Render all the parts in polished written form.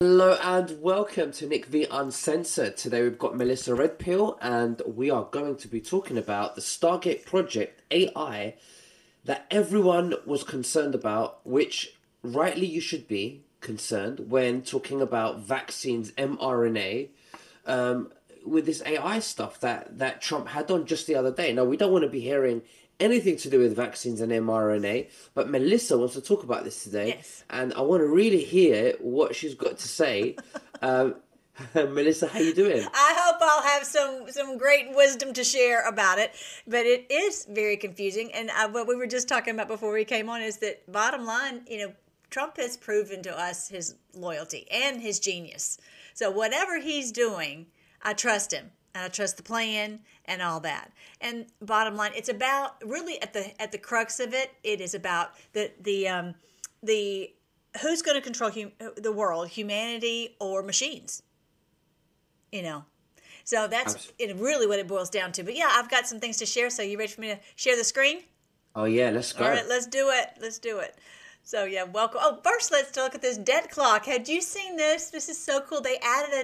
Hello and welcome to Nick V Uncensored. Today we've got Melissa Redpill and we are going to be talking about the Stargate project AI that everyone was concerned about, which rightly you should be concerned when talking about vaccines, mRNA, with this AI stuff that Trump had on just the other day. Now, we don't want to be hearing anything to do with vaccines and mRNA, but Melissa wants to talk about this today, Yes. and I want to really hear what she's got to say. Um, Melissa, how you doing? I hope I'll have some great wisdom to share about it, but it is very confusing. And what we were just talking about before we came on is that bottom line, Trump has proven to us his loyalty and his genius. So whatever he's doing, I trust him. And I trust the plan and all that. And bottom line, it's about really at the crux of it. It is about the who's going to control the world, humanity or machines. you know. So that's Abs- really what it boils down to. But yeah, I've got some things to share. So you ready for me to share the screen? Oh yeah, let's All go. right, let's do it. Let's do it. So yeah, welcome. Oh, first let's look at this debt clock. Had you seen this? This is so cool. They added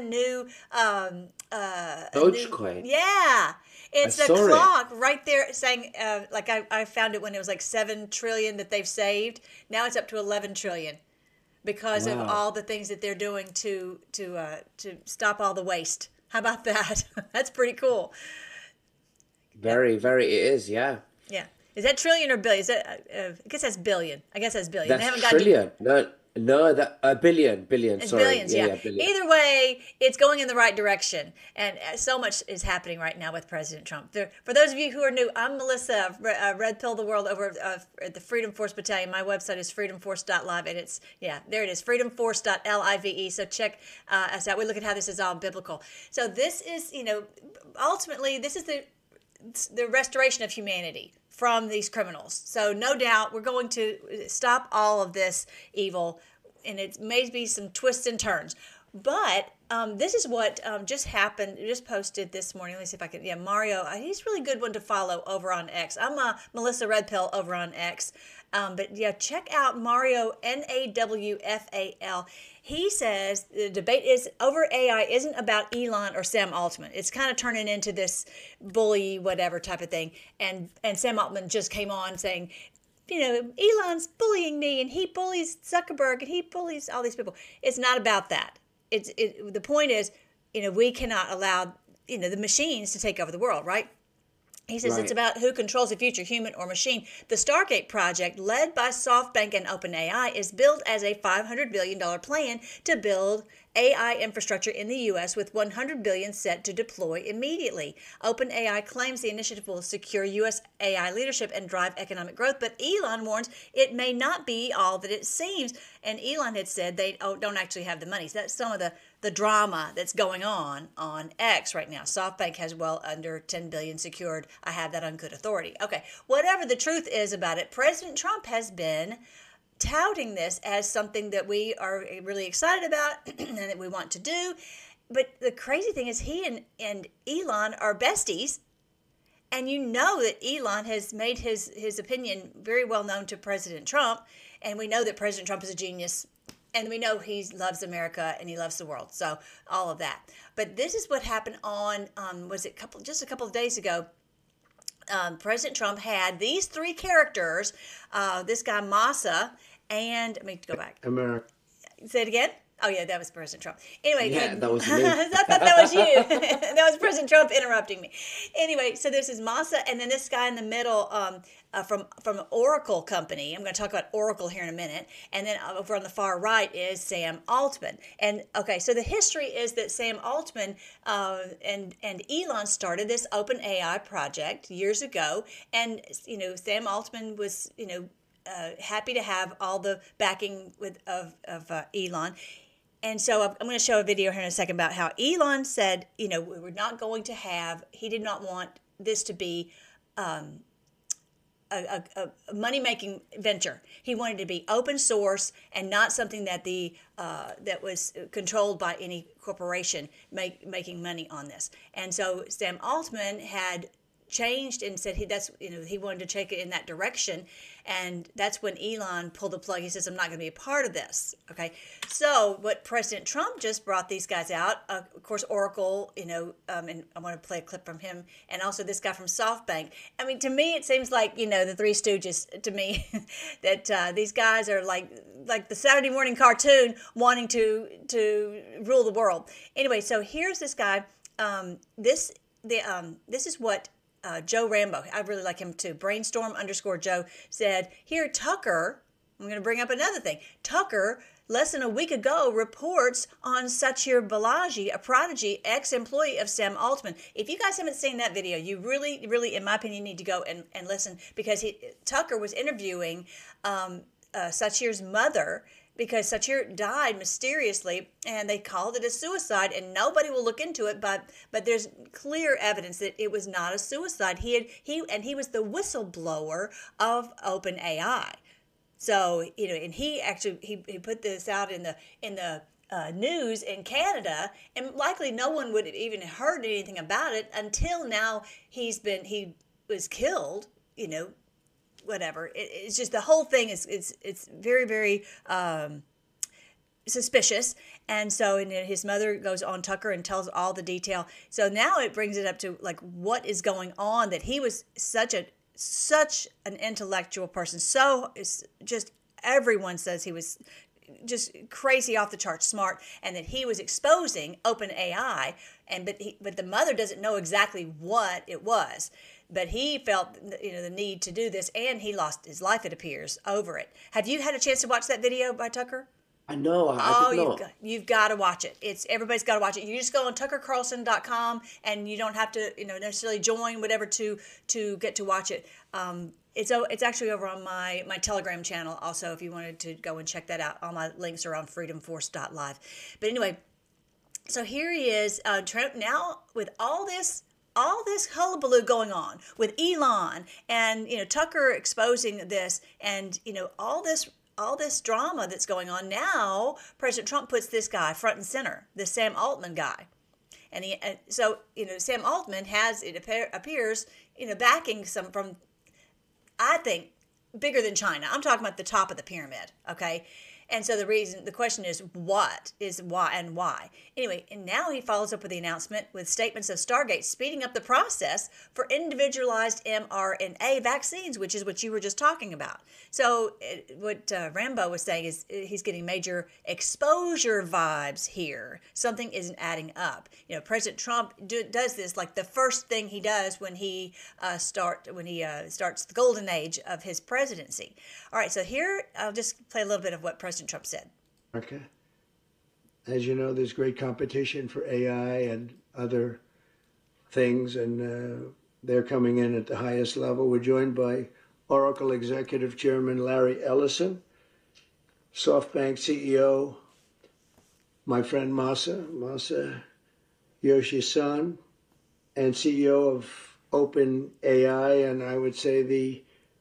a new, Dogecoin. yeah. I It's a saw it. clock right there saying, like I found it when it was like 7 trillion that they've saved. Now it's up to 11 trillion because of Wow. all the things that they're doing to stop all the waste. How about that? That's pretty cool. Yep. Very, very. It is. Yeah. Yeah. Is that trillion or billion? Is that? I guess that's billion. I guess that's billion. They That's haven't got to. trillion. No, no, that a billion, billion. It's Sorry. billions, Yeah, yeah. yeah, billion. Either way, it's going in the right direction, and so much is happening right now with President Trump. For those of you who are new, I'm Melissa, Red Pill the World over at the Freedom Force Battalion. My website is freedomforce.live, and it's there it is, freedomforce.live. So check us out. We look at how this is all biblical. So this is ultimately this is the restoration of humanity from these criminals. So no doubt we're going to stop all of this evil, and it may be some twists and turns. But this is what just happened. Just posted this morning. Let me see if I can. Yeah, Mario. He's a really good one to follow over on X. I'm Melissa Redpill over on X. But yeah, check out Mario Nawfal. He says the debate is over AI isn't about Elon or Sam Altman. It's kind of turning into this bully whatever type of thing. And Sam Altman just came on saying, Elon's bullying me and he bullies Zuckerberg and he bullies all these people. It's not about that. The point is, we cannot allow the machines to take over the world, right? He says it's Right. about who controls the future, human or machine. The Stargate project, led by SoftBank and OpenAI, is billed as a $500 billion plan to build AI infrastructure in the U.S. with $100 billion set to deploy immediately. OpenAI claims the initiative will secure U.S. AI leadership and drive economic growth, but Elon warns it may not be all that it seems. And Elon had said they don't actually have the money. So that's some of the drama that's going on X right now. SoftBank has well under 10 billion secured. I have that on good authority. Okay, whatever the truth is about it, President Trump has been touting this as something that we are really excited about and that we want to do. But the crazy thing is he and Elon are besties. And you know that Elon has made his opinion very well known to President Trump. And we know that President Trump is a genius. And we know he loves America and he loves the world. So all of that. But this is what happened on, was it just a couple of days ago? President Trump had these three characters, this guy Massa, and let me go back. America. Say it again. Oh yeah, that was President Trump. Anyway, Yeah, that was me. I thought that was you. That was President Trump interrupting me. Anyway, so this is Massa, and then this guy in the middle from Oracle Company. I'm going to talk about Oracle here in a minute, and then over on the far right is Sam Altman. And okay, so the history is that Sam Altman and Elon started this Open AI project years ago, and Sam Altman was happy to have all the backing of Elon. And so I'm going to show a video here in a second about how Elon said, we were not going to have, he did not want this to be a money-making venture. He wanted to be open source and not something that that was controlled by any corporation making money on this. And so Sam Altman had changed and said he wanted to take it in that direction, and that's when Elon pulled the plug. He says, I'm not going to be a part of this. Okay, so what President Trump just brought these guys out, of course Oracle, and I want to play a clip from him, and also this guy from SoftBank. I mean, to me it seems like the Three Stooges to me that these guys are like the Saturday morning cartoon wanting to rule the world. Anyway, so here's this guy. This is what Joe Rambo, I really like him too, Brainstorm_Joe, said, here Tucker, I'm going to bring up another thing. Tucker, less than a week ago, reports on Satyar Balaji, a prodigy ex-employee of Sam Altman. If you guys haven't seen that video, you really, really, in my opinion, need to go and listen, because Tucker was interviewing Satyar's mother, because Satyar died mysteriously, and they called it a suicide, and nobody will look into it, but there's clear evidence that it was not a suicide. He was the whistleblower of OpenAI. So, and he actually he put this out in the news in Canada, and likely no one would have even heard anything about it until now. He was killed, whatever. It's just the whole thing it's very, very suspicious. And so his mother goes on Tucker and tells all the detail. So now it brings it up to like what is going on, that he was such an intellectual person. So it's just, everyone says he was just crazy, off the charts smart, and that he was exposing OpenAI, but the mother doesn't know exactly what it was. But he felt, the need to do this, and he lost his life, it appears, over it. Have you had a chance to watch that video by Tucker? I know. I did not. You've got to watch it. Everybody's got to watch it. You just go on tuckercarlson.com, and you don't have to, necessarily join whatever to get to watch it. It's actually over on my Telegram channel also, if you wanted to go and check that out. All my links are on freedomforce.live. But anyway, so here he is, Trump now with all this hullabaloo going on with Elon and Tucker exposing this, and all this drama that's going on. Now President Trump puts this guy front and center, this Sam Altman guy, and so Sam Altman has, it appears, backing some from, I think, bigger than China. I'm talking about the top of the pyramid, okay? And so the question is, what is why and why? Anyway, and now he follows up with the announcement with statements of Stargate speeding up the process for individualized mRNA vaccines, which is what you were just talking about. So what Rambo was saying is he's getting major exposure vibes here. Something isn't adding up. President Trump does this like the first thing he does when he starts the golden age of his presidency. All right, so here I'll just play a little bit of what President Trump said. Okay. As you know, there's great competition for AI and other things, and they're coming in at the highest level. We're joined by Oracle Executive Chairman Larry Ellison, SoftBank CEO, my friend Masa Yoshi-san, and CEO of OpenAI, and I would say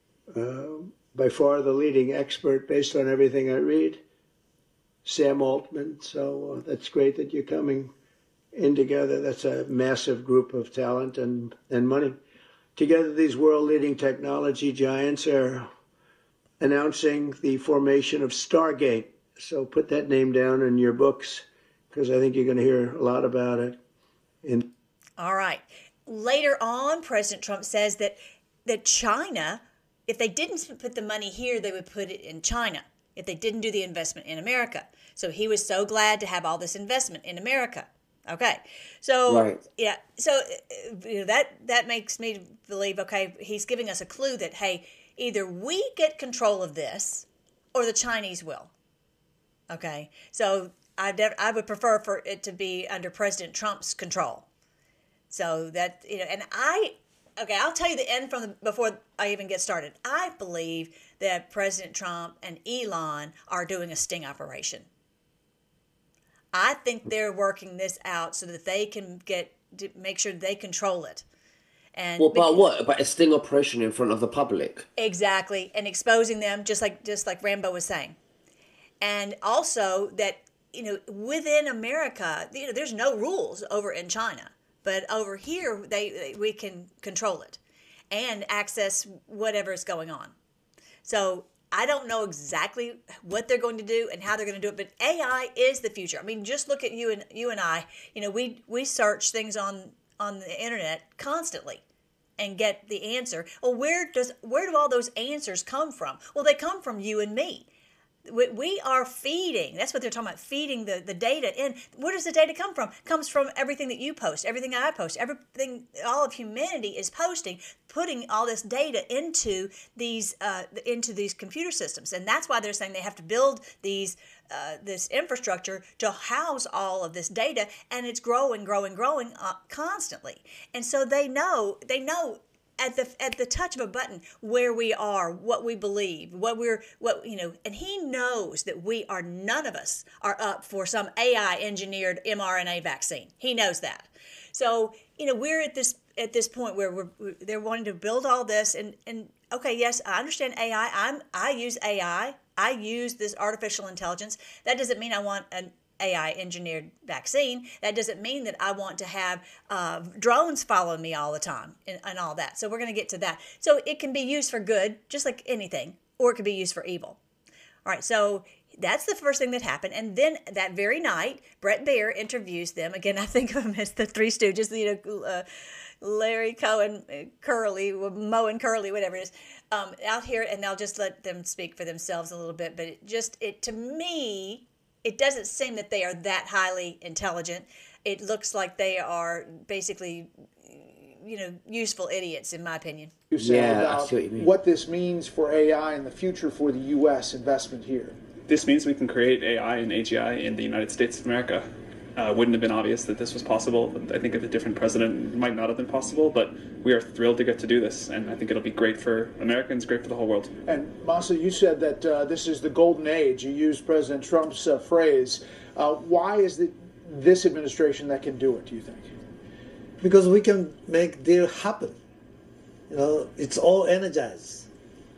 by far the leading expert based on everything I read, Sam Altman. So that's great that you're coming in together. That's a massive group of talent and money. Together, these world-leading technology giants are announcing the formation of Stargate. So put that name down in your books, because I think you're going to hear a lot about it. All right. Later on, President Trump says that China, if they didn't put the money here, they would put it in China if they didn't do the investment in America. So he was so glad to have all this investment in America. Okay. So, right. Yeah. So that makes me believe, okay, he's giving us a clue that, hey, either we get control of this or the Chinese will. Okay. So I would prefer for it to be under President Trump's control. So that, and I'll tell you the end before I even get started. I believe that President Trump and Elon are doing a sting operation. I think they're working this out so that they can make sure they control it. And well, but what about a sting operation in front of the public? Exactly, and exposing them, just like Rambo was saying, and also that within America, there's no rules over in China. but over here we can control it and access whatever is going on. So I don't know exactly what they're going to do and how they're going to do it, but AI is the future. I mean, just look at you and I. You know, we search things on the internet constantly and get the answer. Well, where do all those answers come from? Well, they come from you and me. We are feeding. That's what they're talking about, feeding the data in. Where does the data come from? It comes from everything that you post, everything I post, everything all of humanity is posting, putting all this data into these computer systems. And that's why they're saying they have to build this infrastructure to house all of this data, and it's growing constantly. And so they know at the touch of a button where we are, what we believe, and he knows that none of us are up for some AI engineered mRNA vaccine. He knows that. So, we're at this point where they're wanting to build all this, and okay, yes, I understand AI. I use AI. I use this artificial intelligence. That doesn't mean I want an AI engineered vaccine. That doesn't mean that I want to have drones following me all the time and all that. So we're going to get to that. So it can be used for good, just like anything, or it can be used for evil. All right, so that's the first thing that happened. And then that very night, Bret Baier interviews them. Again, I think of them as the Three Stooges, Larry, Cohen, Curly, Moe and Curly, whatever it is, out here, and they'll just let them speak for themselves a little bit. But to me, it doesn't seem that they are that highly intelligent. It looks like they are basically, useful idiots, in my opinion. You say Yeah, I about see what you mean. what this means for AI in the future for the U.S. investment here. This means we can create AI and AGI in the United States of America. Wouldn't have been obvious that this was possible. I think if a different president it might not have been possible, but we are thrilled to get to do this, and I think it'll be great for Americans, great for the whole world. And Masa, you said that this is the golden age. You used President Trump's phrase. Why is it this administration that can do it, do you think? Because we can make deal happen. It's all energized.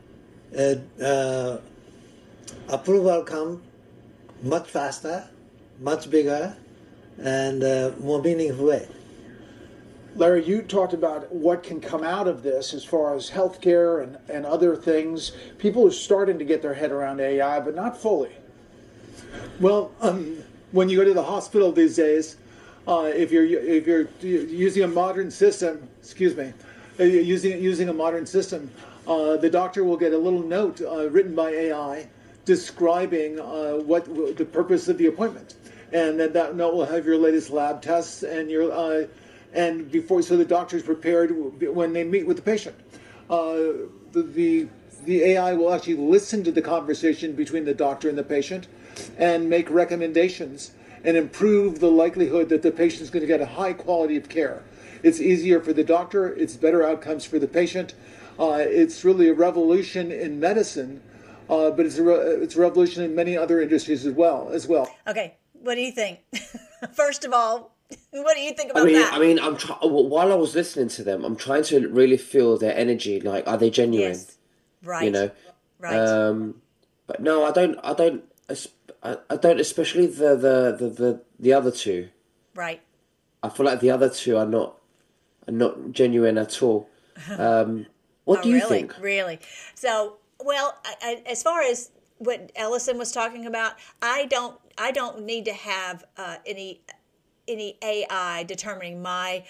Approval come much faster, much bigger, and more meaningful way. Larry, you talked about what can come out of this as far as healthcare and other things. People are starting to get their head around AI, but not fully. Well, when you go to the hospital these days, if you're using a modern system, using a modern system, the doctor will get a little note written by AI describing what the purpose of the appointment, and then that note will have your latest lab tests and your and before, so the doctor is prepared when they meet with the patient. The AI will actually listen to the conversation between the doctor and the patient and make recommendations and improve the likelihood that the patient is going to get a high quality of care. It's easier for the doctor, it's better outcomes for the patient. It's really a revolution in medicine, but it's a revolution in many other industries as well. Okay, what do you think? First of all, what do you think about that? While I was listening to them, I'm trying to really feel their energy. Like, are they genuine? Yes. Right. Right. But no, I don't, especially the other two. Right. I feel like the other two are not genuine at all. What do you think? Really? So, well, as far as what Ellison was talking about, I don't need to have any AI determining my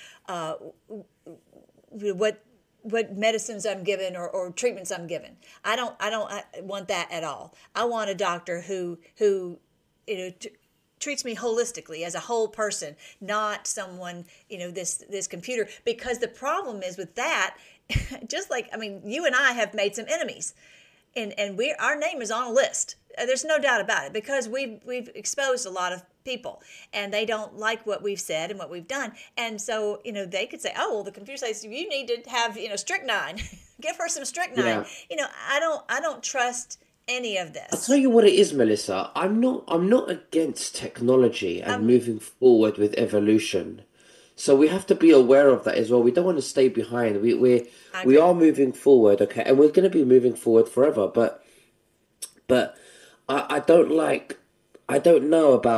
what medicines I'm given or treatments I'm given. I don't want that at all. I want a doctor who treats me holistically as a whole person, not someone, this computer. Because the problem is with that, just like, you and I have made some enemies, and our name is on a list. There's no doubt about it, because we've exposed a lot of people, and they don't like what we've said and what we've done. And so, they could say, oh, well, the computer says you need to have, strychnine. Give her some strychnine. Yeah. I don't trust any of this. I'll tell you what it is, Melissa. I'm not against technology and moving forward with evolution. So we have to be aware of that as well. We don't want to stay behind. We are moving forward, okay, and we're going to be moving forward forever. But I don't know about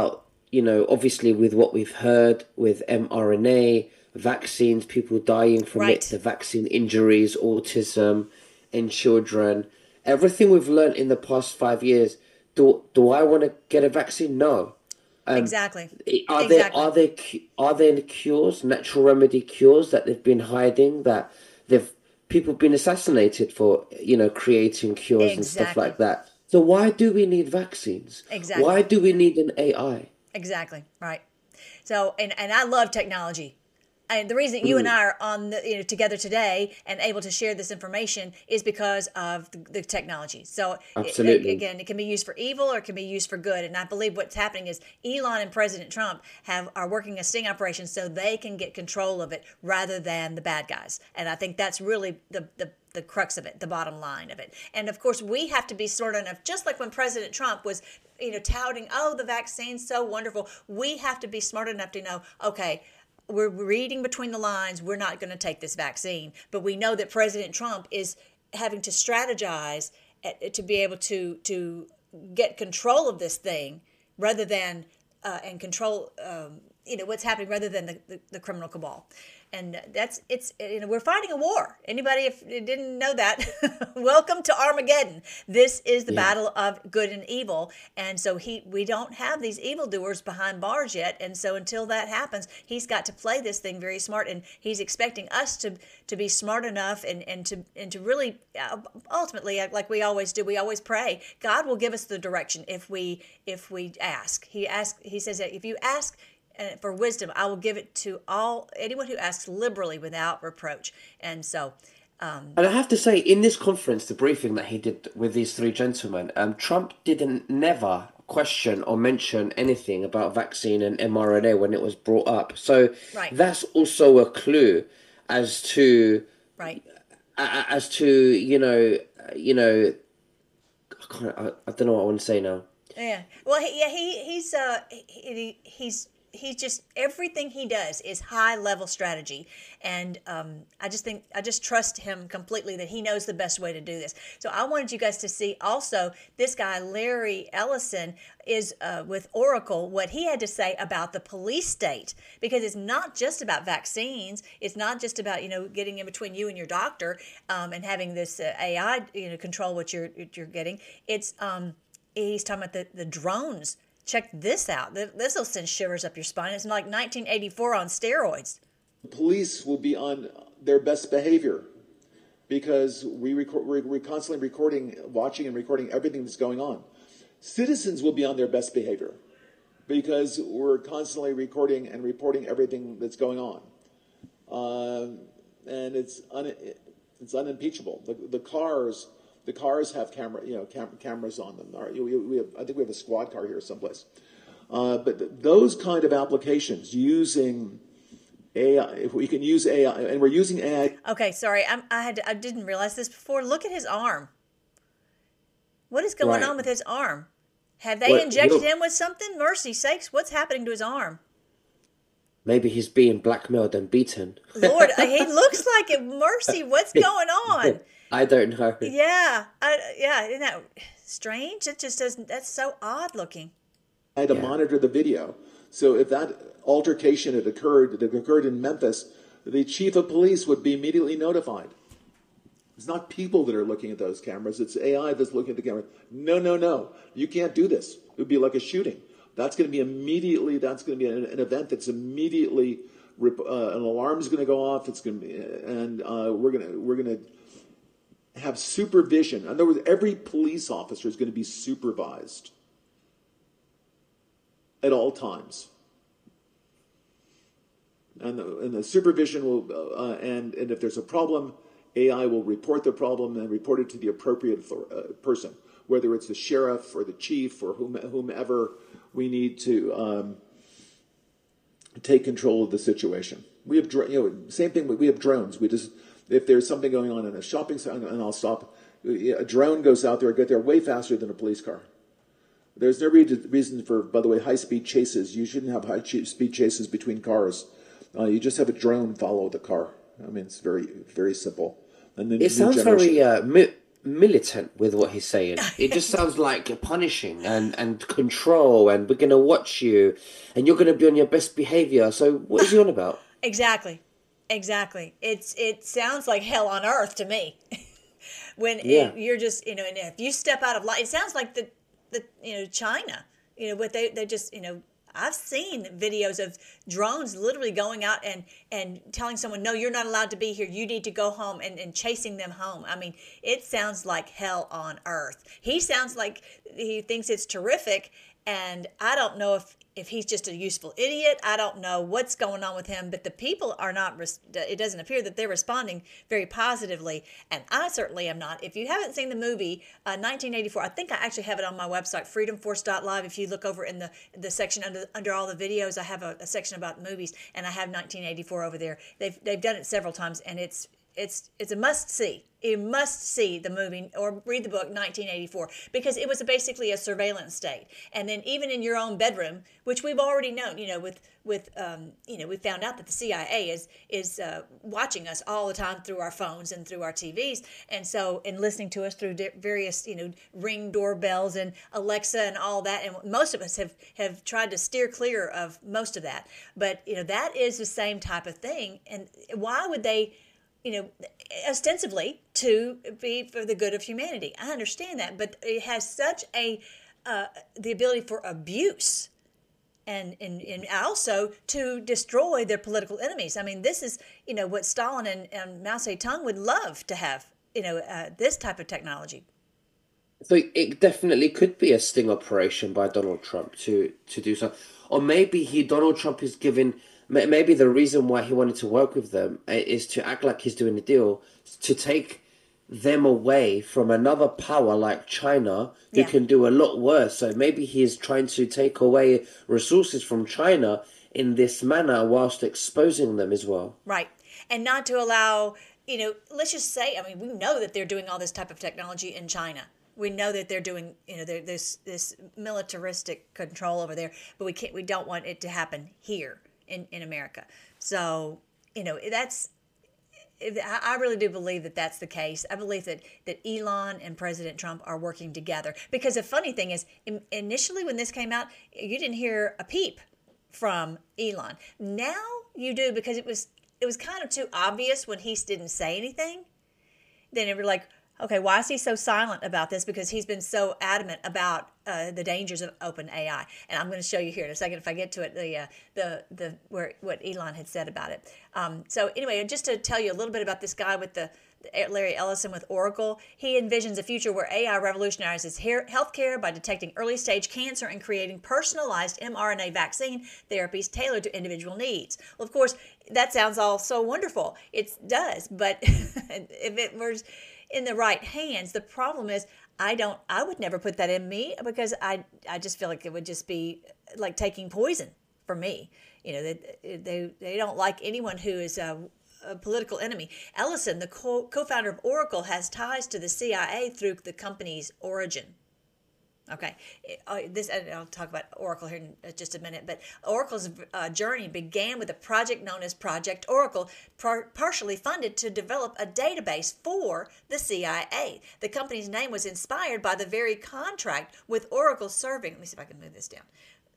obviously with what we've heard with mRNA, vaccines, people dying from it, Right. the vaccine injuries, autism in children, everything we've learned in the past 5 years, do I want to get a vaccine? No. Exactly. Are there Exactly. are there are there cures, natural remedy cures that they've been hiding that they've people been assassinated for, creating cures and stuff Exactly. like that. So why do we need vaccines? Why Exactly. do we need an AI? Exactly. Right. So, and I love technology. And the reason you and I are on together today and able to share this information is because of the technology. So Absolutely. again, it can be used for evil or it can be used for good. And I believe what's happening is Elon and President Trump are working a sting operation so they can get control of it rather than the bad guys. And I think that's really the crux of it, the bottom line of it. And of course, we have to be smart enough, just like when President Trump was, touting, oh, the vaccine's so wonderful. We have to be smart enough to know, okay, we're reading between the lines. We're not going to take this vaccine, but we know that President Trump is having to strategize to be able to get control of this thing rather than and control what's happening rather than the criminal cabal. And it's we're fighting a war. Anybody if you didn't know that, welcome to Armageddon. This is the Yeah. battle of good and evil. And so we don't have these evildoers behind bars yet. And so until that happens, he's got to play this thing very smart. And he's expecting us to be smart enough and to really ultimately, like we always do, we always pray. God will give us the direction if we ask. He says that if you ask for wisdom, I will give it to anyone who asks liberally without reproach. And so, And I have to say, in this conference, the briefing that he did with these three gentlemen, Trump didn't never question or mention anything about vaccine and mRNA when it was brought up. So right, that's also a clue as to right. as to I don't know what I want to say now. Yeah. Well, he's just everything he does is high level strategy, and I just trust him completely that he knows the best way to do this. So I wanted you guys to see also this guy Larry Ellison is with Oracle, what he had to say about the police state, because it's not just about vaccines, it's not just about getting in between you and your doctor and having this AI control what you're getting. It's he's talking about the drones. Check this out. This will send shivers up your spine. It's like 1984 on steroids. Police will be on their best behavior because we're constantly watching and recording everything that's going on. Citizens will be on their best behavior because we're constantly recording and reporting everything that's going on. And it's unimpeachable. The cars have cameras on them. I think we have a squad car here someplace. But those kind of applications using AI, if we can use AI, and we're using AI. Okay, sorry, I didn't realize this before. Look at his arm. What is going Right. on with his arm? Have they injected him with something? Mercy sakes, what's happening to his arm? Maybe he's being blackmailed and beaten. Lord, he looks like it. Mercy, what's going on? I don't know. Yeah, isn't that strange? It just doesn't. That's so odd looking. I had to monitor the video. So if that altercation that occurred in Memphis, the chief of police would be immediately notified. It's not people that are looking at those cameras. It's AI that's looking at the camera. No. You can't do this. It would be like a shooting. That's going to be an event that's immediately, an alarm is going to go off. It's going to be, and we're going to have supervision. In other words, every police officer is going to be supervised at all times. And the supervision will, and if there's a problem, AI will report the problem and report it to the appropriate person, whether it's the sheriff or the chief or whomever we need to take control of the situation. We have, same thing. We have drones. If there's something going on in a shopping center, and I'll stop. A drone goes out there, get there way faster than a police car. There's no reason for, by the way, high-speed chases. You shouldn't have high-speed chases between cars. You just have a drone follow the car. I mean, it's very, very simple. And then It sounds very militant with what he's saying. It just sounds like punishing and control, and we're gonna watch you, and you're gonna be on your best behavior. So what is he on about? Exactly. Exactly. It sounds like hell on earth to me. When Yeah. you're just, and if you step out of line, it sounds like the China, what they just, I've seen videos of drones literally going out and telling someone, no, you're not allowed to be here. You need to go home, and chasing them home. I mean, it sounds like hell on earth. He sounds like he thinks it's terrific. And I don't know if he's just a useful idiot. I don't know what's going on with him, but the people are not, it doesn't appear that they're responding very positively. And I certainly am not. If you haven't seen the movie 1984, I think I actually have it on my website, freedomforce.live. If you look over in the section under all the videos, I have a section about movies, and I have 1984 over there. They've done it several times, and it's a must see. You must see the movie or read the book 1984, because it was basically a surveillance state. And then even in your own bedroom, which we've already known, we found out that the CIA is watching us all the time through our phones and through our TVs, and listening to us through various Ring doorbells and Alexa and all that. And most of us have tried to steer clear of most of that. But that is the same type of thing. And why would they? Ostensibly to be for the good of humanity. I understand that, but it has such the ability for abuse and also to destroy their political enemies. I mean, this is, what Stalin and Mao Zedong would love to have, this type of technology. So it definitely could be a sting operation by Donald Trump to do so, or maybe Donald Trump is giving. Maybe the reason why he wanted to work with them is to act like he's doing a deal to take them away from another power like China, who can do a lot worse. So maybe he's trying to take away resources from China in this manner whilst exposing them as well. Right. And not to allow, let's just say, I mean, we know that they're doing all this type of technology in China. We know that they're doing, there's this militaristic control over there, but we don't want it to happen here in America. So, I really do believe that that's the case. I believe that Elon and President Trump are working together, because the funny thing is, initially when this came out, you didn't hear a peep from Elon. Now you do, because it was kind of too obvious when he didn't say anything. Then it was like, okay, why is he so silent about this? Because he's been so adamant about the dangers of open AI. And I'm going to show you here in a second, if I get to it, what Elon had said about it. So anyway, just to tell you a little bit about this guy with Larry Ellison with Oracle, he envisions a future where AI revolutionizes healthcare by detecting early-stage cancer and creating personalized mRNA vaccine therapies tailored to individual needs. Well, of course, that sounds all so wonderful. It does, but if it was in the right hands, the problem is I would never put that in me, because I just feel like it would just be like taking poison for me. They don't like anyone who is a political enemy. Ellison, the co-founder of Oracle, has ties to the CIA through the company's origin. Okay, I'll talk about Oracle here in just a minute, but Oracle's journey began with a project known as Project Oracle, partially funded to develop a database for the CIA. The company's name was inspired by the very contract with Oracle serving, let me see if I can move this down,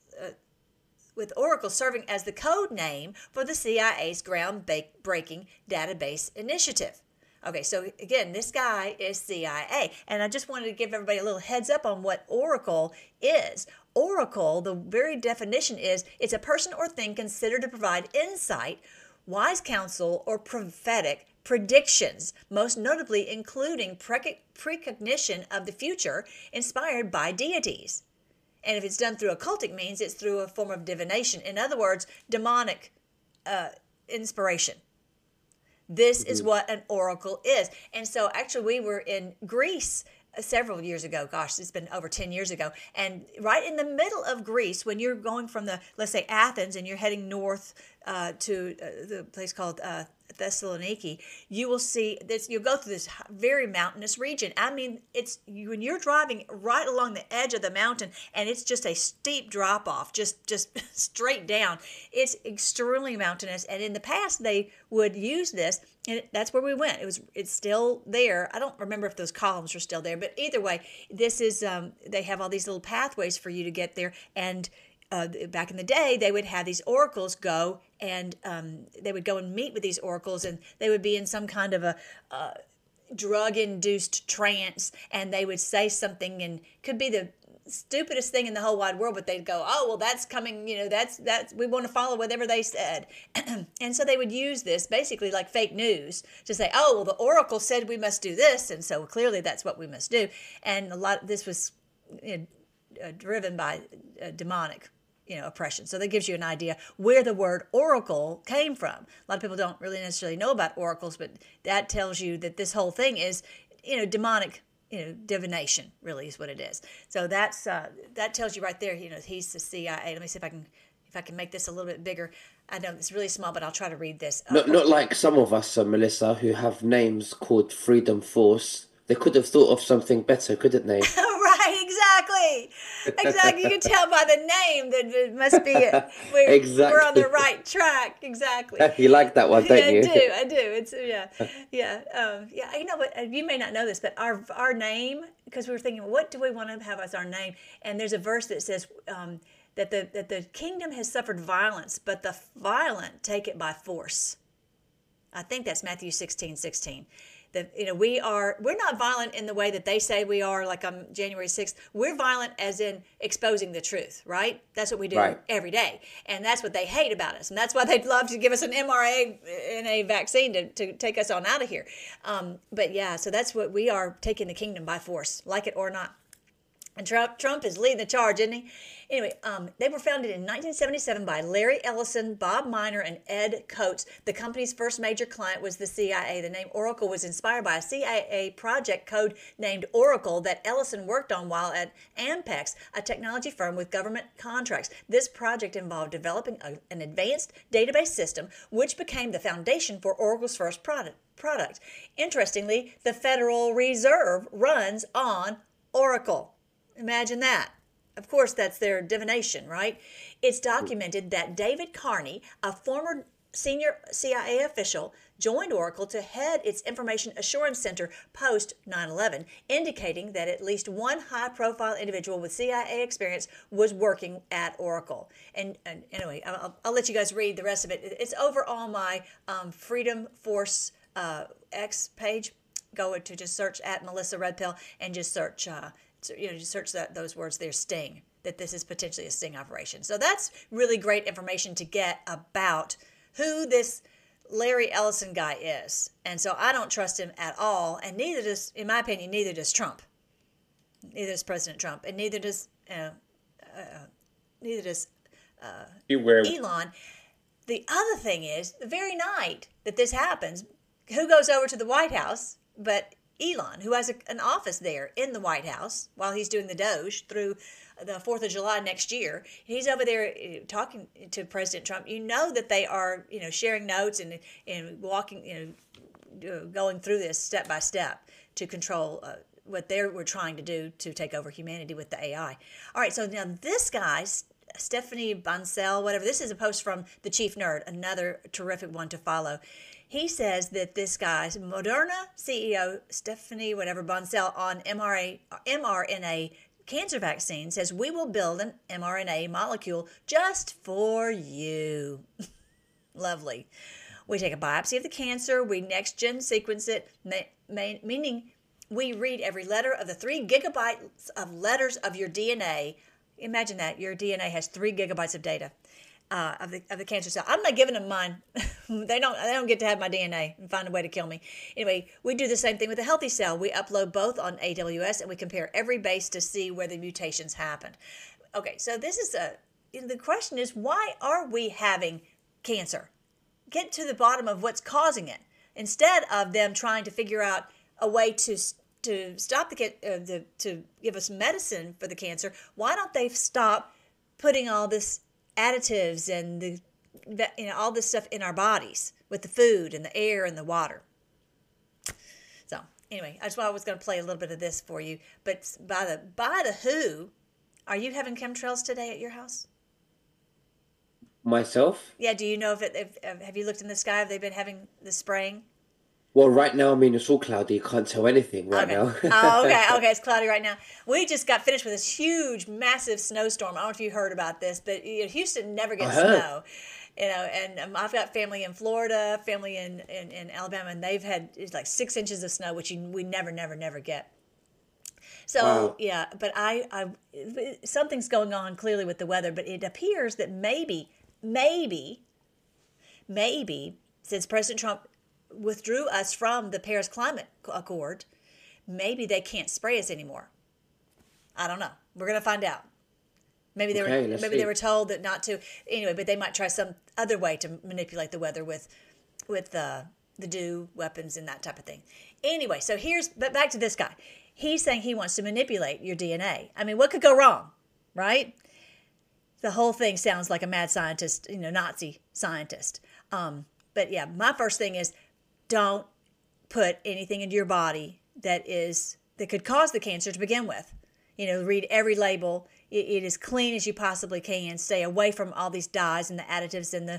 with Oracle serving as the code name for the CIA's groundbreaking database initiative. Okay, so again, this guy is CIA, and I just wanted to give everybody a little heads up on what Oracle is. Oracle, the very definition is, it's a person or thing considered to provide insight, wise counsel, or prophetic predictions, most notably including precognition of the future inspired by deities. And if it's done through occultic means, it's through a form of divination. In other words, demonic inspiration. This is what an oracle is. And so actually we were in Greece several years ago. Gosh, it's been over 10 years ago. And right in the middle of Greece, when you're going from let's say Athens, and you're heading north to the place called Thessaloniki, you will see this. You'll go through this very mountainous region. I mean, when you're driving right along the edge of the mountain, and it's just a steep drop off, just straight down. It's extremely mountainous. And in the past, they would use this, and that's where we went. It's still there. I don't remember if those columns are still there, but either way, this is they have all these little pathways for you to get there. And back in the day, they would have these oracles go, and they would go and meet with these oracles, and they would be in some kind of a drug-induced trance, and they would say something, and could be the stupidest thing in the whole wide world, but they'd go, oh, well, that's coming, that's we want to follow whatever they said. And so they would use this basically like fake news to say, oh, well, the oracle said we must do this, and so clearly that's what we must do. And a lot of this was driven by demonic oppression. So that gives you an idea where the word oracle came from. A lot of people don't really necessarily know about oracles, but that tells you that this whole thing is, demonic, divination really is what it is. So that tells you right there, he's the CIA. Let me see if I can make this a little bit bigger. I know it's really small, but I'll try to read this. Not like some of us, Melissa, who have names called Freedom Force. They could have thought of something better, couldn't they? Right, exactly. You can tell by the name that it must be Exactly. we're on the right track. Exactly. You like that one, don't you? I do. It's yeah. You know what? You may not know this, but our name, because we were thinking, what do we want to have as our name? And there's a verse that says that the kingdom has suffered violence, but the violent take it by force. I think that's Matthew 16:16. We're not violent in the way that they say we are, like on January 6th. We're violent as in exposing the truth, right? That's what we do every day. And that's what they hate about us. And that's why they'd love to give us an mRNA vaccine to take us on out of here. But yeah, so that's what we are, taking the kingdom by force, like it or not. And Trump is leading the charge, isn't he? Anyway, they were founded in 1977 by Larry Ellison, Bob Miner, and Ed Coates. The company's first major client was the CIA. The name Oracle was inspired by a CIA project code named Oracle that Ellison worked on while at Ampex, a technology firm with government contracts. This project involved developing an advanced database system, which became the foundation for Oracle's first product. Interestingly, the Federal Reserve runs on Oracle. Imagine that. Of course, that's their divination, right? It's documented that David Carney, a former senior CIA official, joined Oracle to head its Information Assurance Center post 9/11, indicating that at least one high-profile individual with CIA experience was working at Oracle. And anyway, I'll let you guys read the rest of it. It's over on my Freedom Force X page. Go to just search at Melissa Redpill and just search. Just search those words there, sting, that this is potentially a sting operation. So that's really great information to get about who this Larry Ellison guy is. And so I don't trust him at all. And neither does, in my opinion, neither does Trump. Neither does President Trump. And neither does Elon. The other thing is, the very night that this happens, who goes over to the White House but Elon, who has an office there in the White House while he's doing the Doge through the 4th of July next year. He's over there talking to President Trump. You know that they are, sharing notes and walking, going through this step by step to control what they were trying to do to take over humanity with the AI. All right, so now this guy, Stephanie Bancel, whatever, this is a post from The Chief Nerd, another terrific one to follow. He says that this guy, Moderna CEO Stephanie Bancel, on mRNA cancer vaccine, says we will build an mRNA molecule just for you. Lovely. We take a biopsy of the cancer, we next-gen sequence it, meaning we read every letter of the 3 gigabytes of letters of your DNA. Imagine that, your DNA has 3 gigabytes of data. Of the cancer cell. I'm not giving them mine. They don't get to have my DNA and find a way to kill me. Anyway, we do the same thing with a healthy cell. We upload both on AWS and we compare every base to see where the mutations happened. Okay, so this is the question is, why are we having cancer? Get to the bottom of what's causing it instead of them trying to figure out a way to stop to give us medicine for the cancer. Why don't they stop putting all this additives and the all this stuff in our bodies with the food and the air and the water. So anyway, I just was going to play a little bit of this for you. But by the who, are you having chemtrails today at your house? Myself? Yeah. Do you know if have you looked in the sky? Have they been having the spraying? Well, right now, I mean, it's all cloudy. You can't tell anything right Okay. now. Oh, okay. Okay. It's cloudy right now. We just got finished with this huge, massive snowstorm. I don't know if you heard about this, but Houston never gets snow. And I've got family in Florida, family in Alabama, and they've had like 6 inches of snow, which we never get. So Wow. yeah, but I something's going on clearly with the weather, but it appears that maybe, since President Trump withdrew us from the Paris Climate Accord, maybe they can't spray us anymore. I don't know. We're gonna find out. Maybe they were told that not to anyway, but they might try some other way to manipulate the weather with the dew weapons and that type of thing. Anyway, so but back to this guy. He's saying he wants to manipulate your DNA. I mean, what could go wrong, right? The whole thing sounds like a mad scientist, Nazi scientist. But yeah, my first thing is don't put anything into your body that could cause the cancer to begin with. Read every label. It is clean as you possibly can. Stay away from all these dyes and the additives and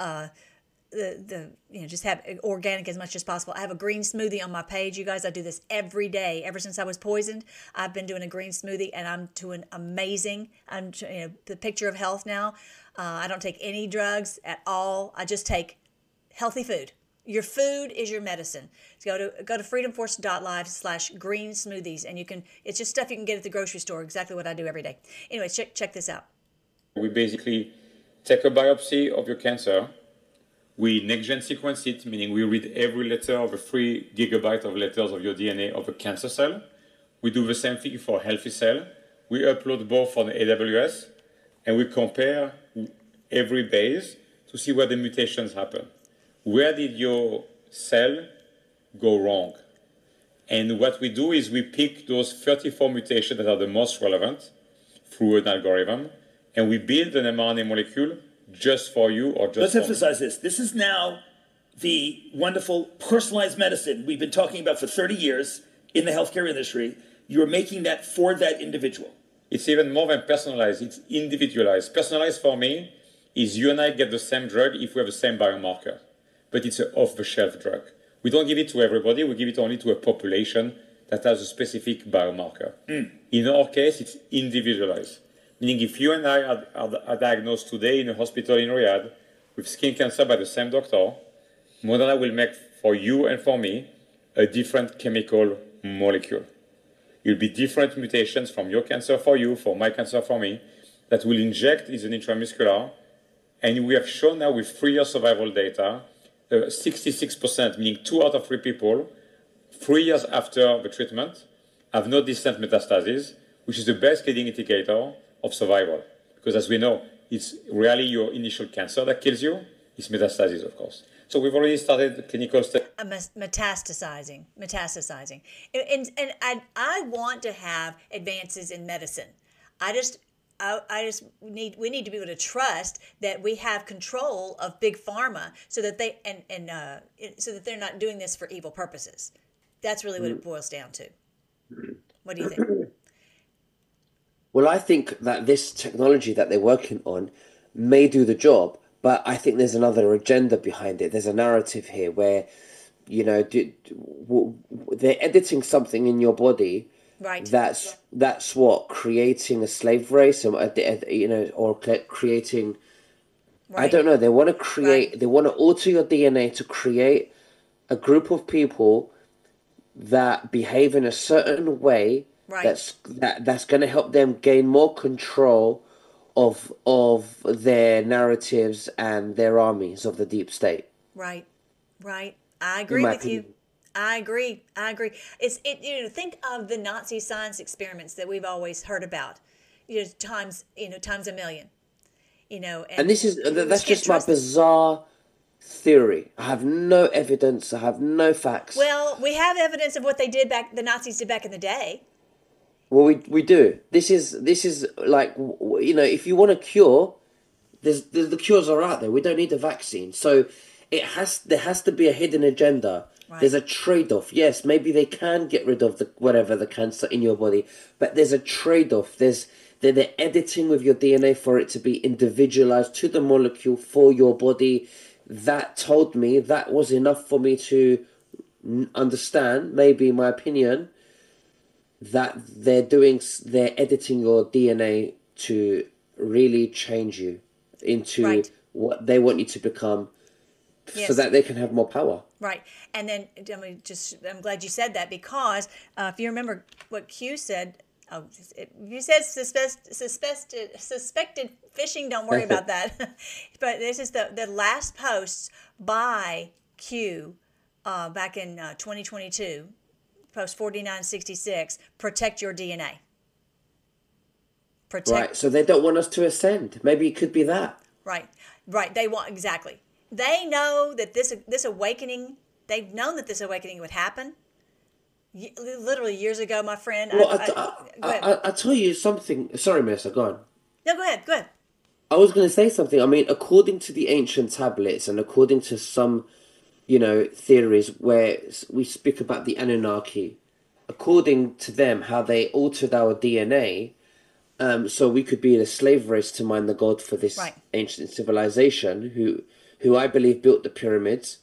just have organic as much as possible. I have a green smoothie on my page, you guys. I do this every day. Ever since I was poisoned, I've been doing a green smoothie, and I'm doing amazing. I'm the picture of health now. I don't take any drugs at all. I just take healthy food. Your food is your medicine. So go to freedomforce.live/green smoothies, and it's just stuff you can get at the grocery store. Exactly what I do every day. Anyway, check this out. We basically take a biopsy of your cancer. We next-gen sequence it, meaning we read every letter of a 3 gigabyte of letters of your DNA of a cancer cell. We do the same thing for a healthy cell. We upload both on AWS, and we compare every base to see where the mutations happen. Where did your cell go wrong? And what we do is we pick those 34 mutations that are the most relevant through an algorithm, and we build an mRNA molecule just for you or just Let's for emphasize this. This is now the wonderful personalized medicine we've been talking about for 30 years in the healthcare industry. You're making that for that individual. It's even more than personalized, it's individualized. Personalized for me is you and I get the same drug if we have the same biomarker, but it's an off-the-shelf drug. We don't give it to everybody, we give it only to a population that has a specific biomarker. In our case, it's individualized. Meaning if you and I are diagnosed today in a hospital in Riyadh with skin cancer by the same doctor, Moderna will make for you and for me a different chemical molecule. It'll be different mutations from your cancer for you, for my cancer for me, that will inject as an intramuscular. And we have shown now with 3 years survival data, 66%, meaning 2 out of 3 people, 3 years after the treatment, have no distant metastases, which is the best leading indicator of survival. Because as we know, it's rarely your initial cancer that kills you, it's metastases, of course. So we've already started clinical studies. Metastasizing. And I want to have advances in medicine. We need to be able to trust that we have control of big pharma so that so that they're not doing this for evil purposes. That's really what it boils down to. What do you think? Well, I think that this technology that they're working on may do the job, but I think there's another agenda behind it. There's a narrative here where, they're editing something in your body. Right. That's what, creating a slave race, or creating. Right. I don't know. They want to create. Right. They want to alter your DNA to create a group of people that behave in a certain way. Right. That's going to help them gain more control of their narratives and their armies of the deep state. Right. I agree with you. I agree. Think of the Nazi science experiments that we've always heard about. Times a million. And that's just my bizarre theory. I have no evidence. I have no facts. Well, we have evidence of what the Nazis did back in the day. Well, we do. This is like, if you want a cure, the cures are out there. We don't need a vaccine. So there has to be a hidden agenda. Right. There's a trade-off. Yes, maybe they can get rid of the cancer in your body, but there's a trade-off. They're editing with your DNA for it to be individualized to the molecule for your body. That told me, that was enough for me to understand, maybe in my opinion, that they're editing your DNA to really change you into what they want you to become, so that they can have more power. Right. And then I'm glad you said that, because if you remember what Q said, you said suspected phishing, don't worry about that. But this is the last post by Q back in 2022, post 4966, protect your DNA. Right, so they don't want us to ascend. Maybe it could be that. Right. They want, exactly. They know that this awakening, they've known that this awakening would happen. Literally years ago, my friend. Well, I'll tell you something. Sorry, Melissa, go on. No, go ahead. I was going to say something. I mean, according to the ancient tablets and according to some, theories where we speak about the Anunnaki, according to them, how they altered our DNA, so we could be in a slave race to mine the gold for this ancient civilization, who I believe built the pyramids.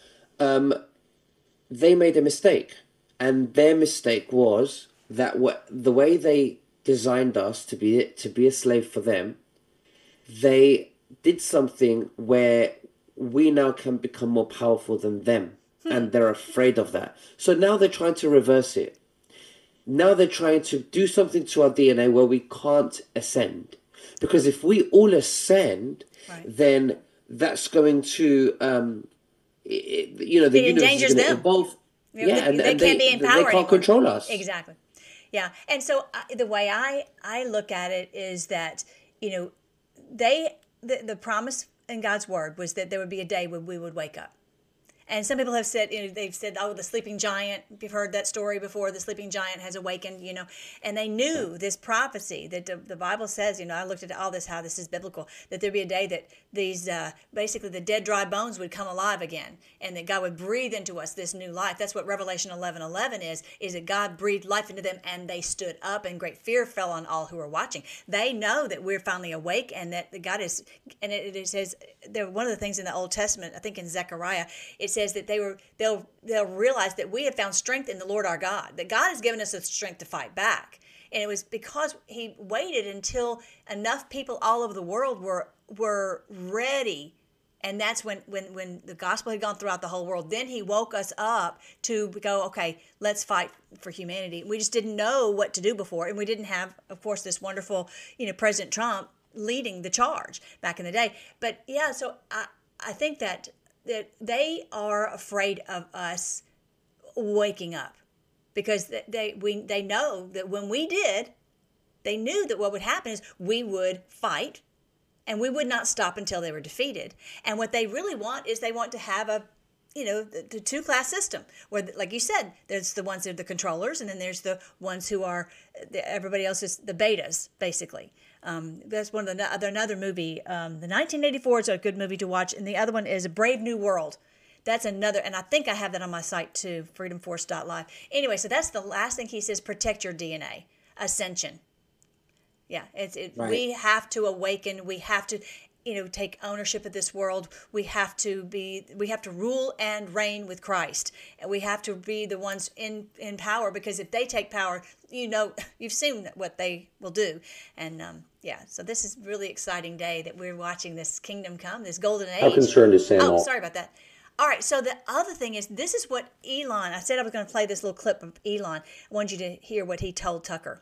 They made a mistake. And their mistake was that the way they designed us to be a slave for them, they did something where we now can become more powerful than them. And they're afraid of that. So now they're trying to reverse it. Now they're trying to do something to our DNA where we can't ascend. Because if we all ascend, then that's going to, the universe is going to evolve. They can't be empowered. They can't control us. Exactly. Yeah. And so the way I look at it is that, the promise in God's word was that there would be a day when we would wake up. And some people have said, they've said, the sleeping giant, you've heard that story before, the sleeping giant has awakened, and they knew this prophecy that the Bible says, I looked at all this, how this is biblical, that there'd be a day that these, basically the dead, dry bones would come alive again, and that God would breathe into us this new life. That's what Revelation 11:11 is that God breathed life into them, and they stood up, and great fear fell on all who were watching. They know that we're finally awake, and that God is, and it says, one of the things in the Old Testament, I think in Zechariah, it says that they'll realize that we have found strength in the Lord our God, that God has given us the strength to fight back. And it was because he waited until enough people all over the world were ready. And that's when the gospel had gone throughout the whole world. Then he woke us up to go, okay, let's fight for humanity. We just didn't know what to do before. And we didn't have, of course, this wonderful, President Trump leading the charge back in the day. But yeah, so I think that they are afraid of us waking up, because they know that when we did, they knew that what would happen is we would fight, and we would not stop until they were defeated. And what they really want is they want to have the two-class system where, like you said, there's the ones that are the controllers, and then there's the ones who are, everybody else is the betas, basically. That's one of another movie. The 1984 is a good movie to watch, and the other one is A Brave New World. That's another, and I think I have that on my site too, freedomforce.live. Anyway, so that's the last thing he says, protect your DNA, ascension. Yeah, we have to awaken. We have to, take ownership of this world. We have to rule and reign with Christ. And we have to be the ones in power, because if they take power, you've seen what they will do. And so this is a really exciting day that we're watching this kingdom come, this golden age. How concerned is Sam? Oh, sorry about that. All right, so the other thing is, this is what Elon, I said I was going to play this little clip of Elon. I wanted you to hear what he told Tucker.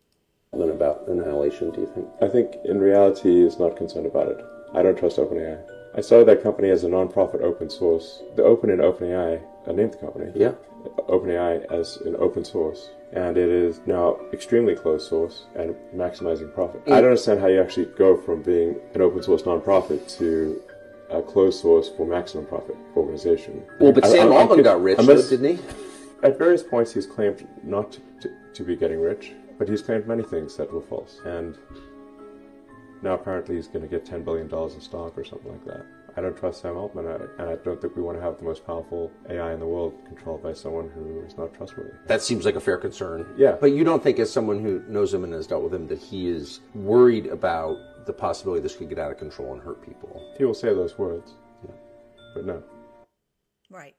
About annihilation, do you think? I think in reality he's not concerned about it. I don't trust OpenAI. I started that company as a non-profit open source. The open in OpenAI, I named the company. Yeah. OpenAI as an open source. And it is now extremely closed source and maximizing profit. I don't understand how you actually go from being an open source non-profit to a closed source for maximum profit organization. Well, but Sam Altman got rich, didn't he? At various points he's claimed not to be getting rich, but he's claimed many things that were false. And now apparently he's going to get $10 billion in stock or something like that. I don't trust Sam Altman, and I don't think we want to have the most powerful AI in the world controlled by someone who is not trustworthy. That seems like a fair concern. Yeah. But you don't think, as someone who knows him and has dealt with him, that he is worried about the possibility this could get out of control and hurt people? He will say those words, yeah. But no. Right.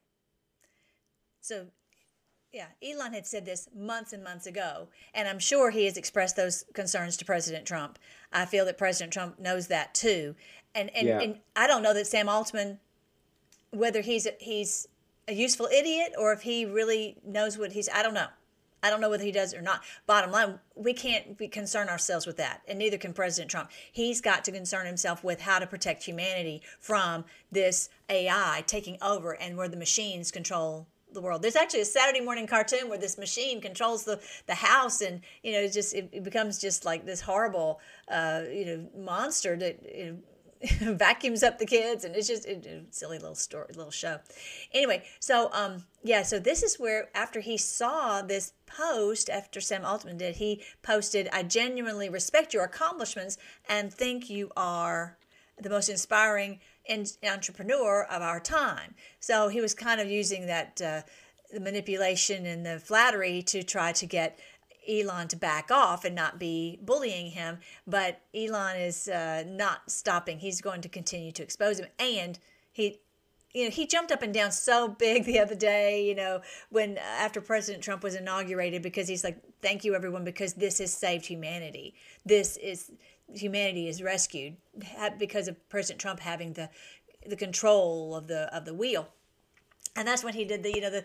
So, yeah, Elon had said this months and months ago, and I'm sure he has expressed those concerns to President Trump. I feel that President Trump knows that too. And I don't know that Sam Altman, whether he's a useful idiot or if he really knows what I don't know. I don't know whether he does or not. Bottom line, we can't concern ourselves with that, and neither can President Trump. He's got to concern himself with how to protect humanity from this AI taking over and where the machines control the world. There's actually a Saturday morning cartoon where this machine controls the house, and it becomes just like this horrible monster that vacuums up the kids, and it's just a silly little show. Anyway, so so this is where, after he saw this post, after Sam Altman did, he posted, "I genuinely respect your accomplishments and think you are the most inspiring entrepreneur of our time." So he was kind of using that the manipulation and the flattery to try to get Elon to back off and not be bullying him. But Elon is not stopping. He's going to continue to expose him. And he jumped up and down so big the other day, when after President Trump was inaugurated, because he's like, "Thank you, everyone, because this has saved humanity. Humanity is rescued because of President Trump having the control of the wheel." And that's when he did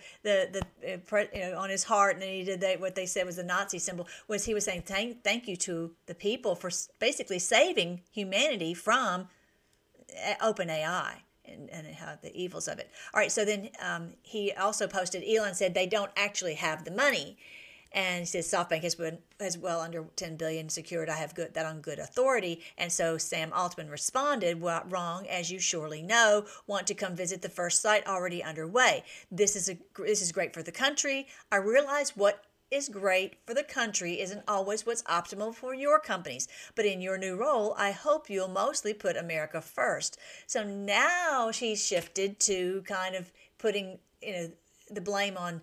on his heart, and then he did what they said was the Nazi symbol. Was he was saying thank you to the people for basically saving humanity from open AI and the evils of it. All right, so then he also posted. Elon said they don't actually have the money. And he says SoftBank has well under $10 billion secured. I have that on good authority. And so Sam Altman responded, "Well, wrong, as you surely know. Want to come visit the first site already underway. This is great for the country. I realize what is great for the country isn't always what's optimal for your companies. But in your new role, I hope you'll mostly put America first." So now she's shifted to kind of putting the blame on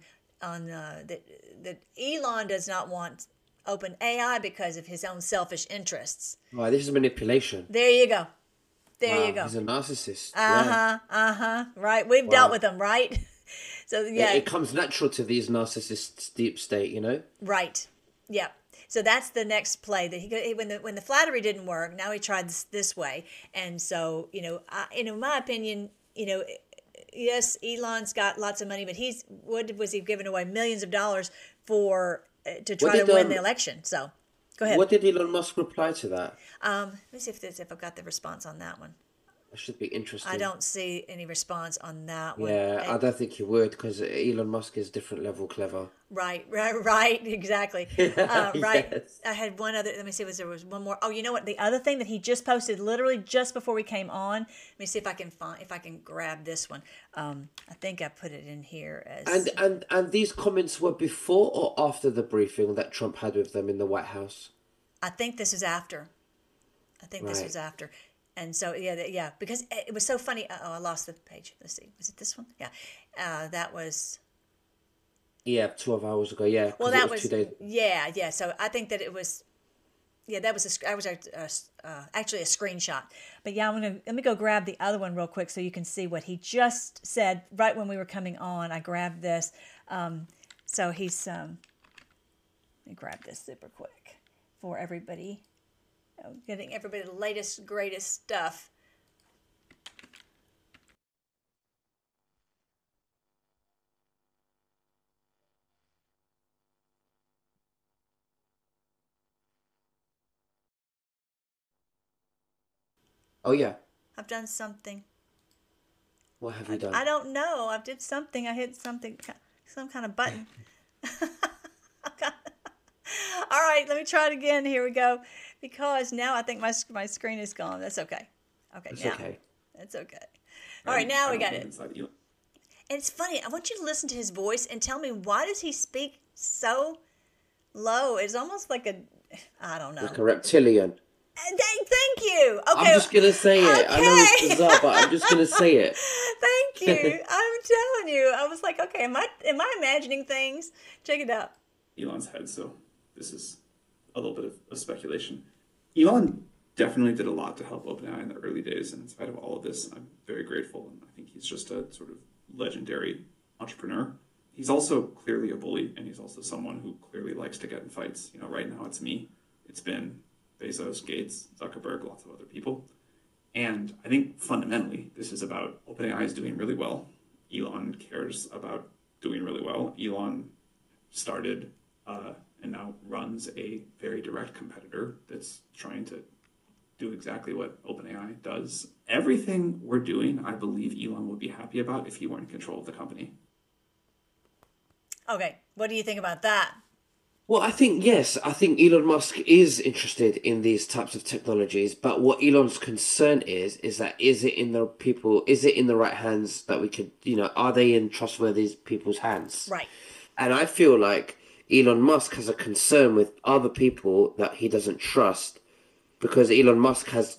that Elon does not want open AI because of his own selfish interests. Wow, this is manipulation. There you go. There you go. He's a narcissist. Right. We've dealt with them, right? So yeah, it comes natural to these narcissists' deep state, Right. Yeah. So that's the next play that when the flattery didn't work. Now he tried this way, and so in my opinion, yes, Elon's got lots of money, but was he giving away millions of dollars to try to win the election? So, go ahead. What did Elon Musk reply to that? Let me see if I've got the response on that one. That should be interesting. I don't see any response on that one. Yeah, I don't think he would, because Elon Musk is different level clever. Right, exactly. Right. Yes. I had one other. Let me see. There was one more. Oh, you know what? The other thing that he just posted, literally just before we came on. Let me see if I can grab this one. I think I put it in here as. And these comments were before or after the briefing that Trump had with them in the White House? I think this is after. This was after. And so, yeah, because it was so funny. I lost the page. Let's see. Was it this one? Yeah. That was... Yeah, 12 hours ago, yeah. Well, that was 2 days. Yeah. So I think that it was... Yeah, that was actually a screenshot. But yeah, let me go grab the other one real quick so you can see what he just said right when we were coming on. I grabbed this. So he's... let me grab this super quick for everybody. Getting everybody the latest, greatest stuff. Oh, yeah. I've done something. What have you done? I don't know. I did something. I hit something, some kind of button. All right, let me try it again. Here we go. Because now I think my screen is gone. That's okay. It's okay. That's okay. All right, now we got it. And it's funny. I want you to listen to his voice and tell me, why does he speak so low? It's almost like I don't know. Like a reptilian. Thank you. Okay. I'm just going to say it. I know it's Okay. bizarre, but I'm just going to say it. Thank you. I'm telling you. I was like, okay, am I imagining things? Check it out. Elon's head, so this is a little bit of speculation. Elon definitely did a lot to help OpenAI in the early days, and in spite of all of this, I'm very grateful, and I think he's just a sort of legendary entrepreneur. He's also clearly a bully, and he's also someone who clearly likes to get in fights. You know, right now it's me. It's been Bezos, Gates, Zuckerberg, lots of other people. And I think fundamentally, this is about OpenAI is doing really well. Elon cares about doing really well. Elon started and now runs a very direct competitor that's trying to do exactly what OpenAI does. Everything we're doing, I believe Elon would be happy about if he were in control of the company. Okay. What do you think about that? Well, I think, yes, I think Elon Musk is interested in these types of technologies, but what Elon's concern is that is it in the right hands that we could, are they in trustworthy people's hands? Right. And I feel like Elon Musk has a concern with other people that he doesn't trust because Elon Musk has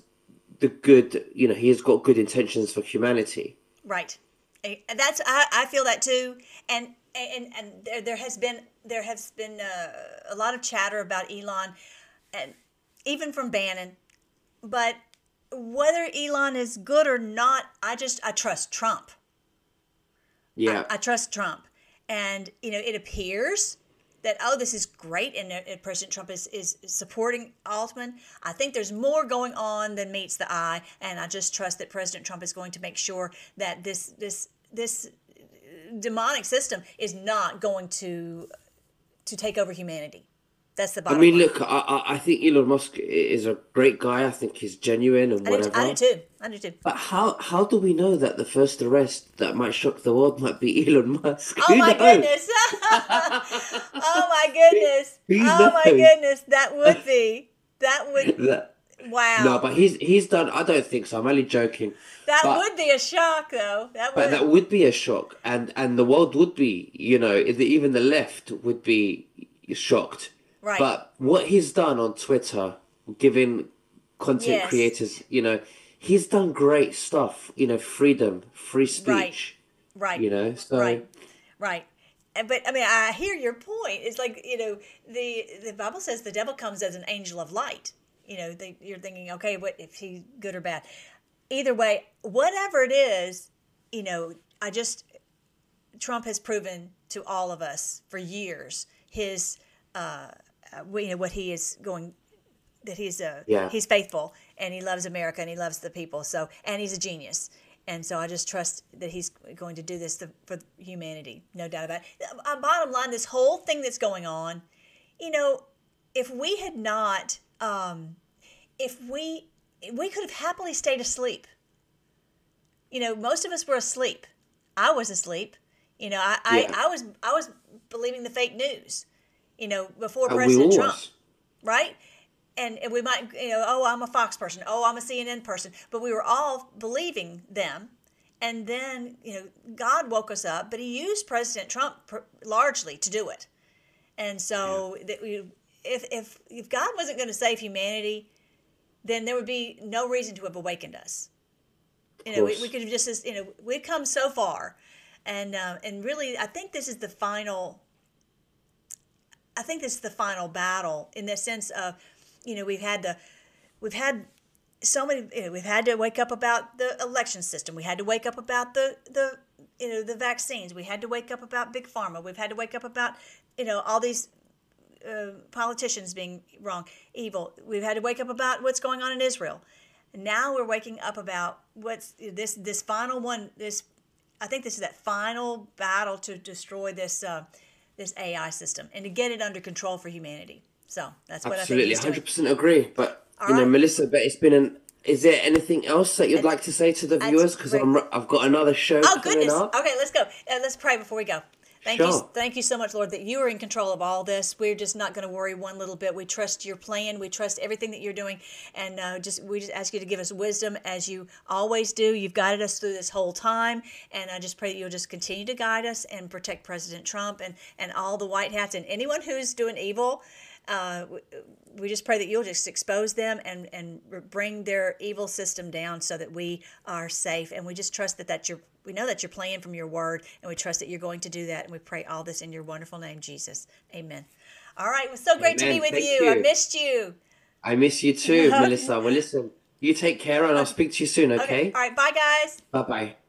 he has got good intentions for humanity. Right. I feel that too. And there has been a lot of chatter about Elon, and even from Bannon. But whether Elon is good or not, I trust Trump. Yeah, I trust Trump, and it appears that this is great, and President Trump is supporting Altman. I think there's more going on than meets the eye, and I just trust that President Trump is going to make sure that this demonic system is not going to take over humanity. That's the bottom line. Look, I think Elon Musk is a great guy. I think he's genuine and whatever. I do too. But how do we know that the first arrest that might shock the world might be Elon Musk? Oh my goodness! Oh my goodness! Oh my goodness! That would. Wow. No, but he's done. I don't think so. I'm only joking. That would be a shock, though. That would be a shock, and the world would be, even the left would be shocked. Right. But what he's done on Twitter, giving content creators, he's done great stuff. Freedom, free speech. Right. So. Right. But I hear your point. It's like the Bible says the devil comes as an angel of light. You're thinking, okay, what if he's good or bad? Either way, whatever it is, Trump has proven to all of us for years his, what he is going, that he's faithful and he loves America and he loves the people. So, and he's a genius. And so I just trust that he's going to do this for humanity. No doubt about it. Bottom line, this whole thing that's going on, if we had not, if we could have happily stayed asleep. Most of us were asleep. I was asleep. I was believing the fake news. Before President Trump, right? And we might, I'm a Fox person. Oh, I'm a CNN person. But we were all believing them. And then, God woke us up, but he used President Trump largely to do it. And so if God wasn't going to save humanity, then there would be no reason to have awakened us. We could have just, we've come so far. And really, I think this is the final battle in the sense of, we've had to wake up about the election system. We had to wake up about the vaccines. We had to wake up about Big Pharma. We've had to wake up about, all these politicians being wrong, evil. We've had to wake up about what's going on in Israel. Now we're waking up about what's this final one. I think this is that final battle to destroy this AI system and to get it under control for humanity. So that's what absolutely, I think. Absolutely, 100% agree. But Melissa, but it's been is there anything else that you'd like to say to the viewers? Because I've got another show coming up. Okay, let's go. Let's pray before we go. Thank you so much, Lord, that you are in control of all this. We're just not going to worry one little bit. We trust your plan. We trust everything that you're doing. And we just ask you to give us wisdom as you always do. You've guided us through this whole time. And I just pray that you'll just continue to guide us and protect President Trump and all the white hats and anyone who's doing evil. We just pray that you'll just expose them and bring their evil system down so that we are safe. And we just trust we know that you're playing from your word, and we trust that you're going to do that. And we pray all this in your wonderful name, Jesus. Amen. All right. It was so great to be with Thank you. I missed you. I miss you too, Melissa. Well, listen, you take care, and I'll speak to you soon, okay? All right. Bye, guys. Bye-bye.